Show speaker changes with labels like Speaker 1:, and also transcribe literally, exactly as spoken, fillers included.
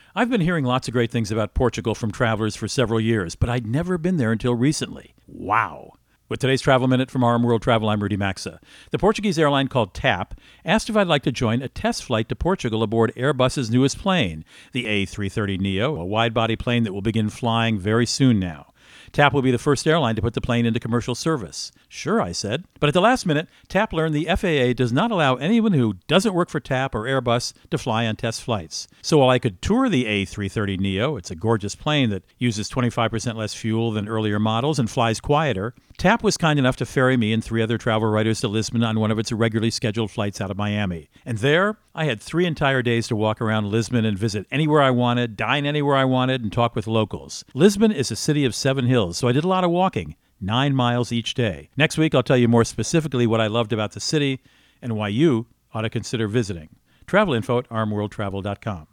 Speaker 1: I've been hearing lots of great things about Portugal from travelers for several years, but I'd never been there until recently. Wow. With today's Travel Minute from R M World Travel, I'm Rudy Maxa. The Portuguese airline called TAP asked if I'd like to join a test flight to Portugal aboard Airbus's newest plane, the A three thirty neo, a wide-body plane that will begin flying very soon now. TAP will be the first airline to put the plane into commercial service. Sure, I said. But at the last minute, TAP learned the F A A does not allow anyone who doesn't work for TAP or Airbus to fly on test flights. So while I could tour the A three thirty neo, it's a gorgeous plane that uses twenty-five percent less fuel than earlier models and flies quieter, TAP was kind enough to ferry me and three other travel writers to Lisbon on one of its regularly scheduled flights out of Miami. And there, I had three entire days to walk around Lisbon and visit anywhere I wanted, dine anywhere I wanted, and talk with locals. Lisbon is a city of seven hills, so I did a lot of walking, nine miles each day. Next week, I'll tell you more specifically what I loved about the city and why you ought to consider visiting. Travel info at arm world travel dot com.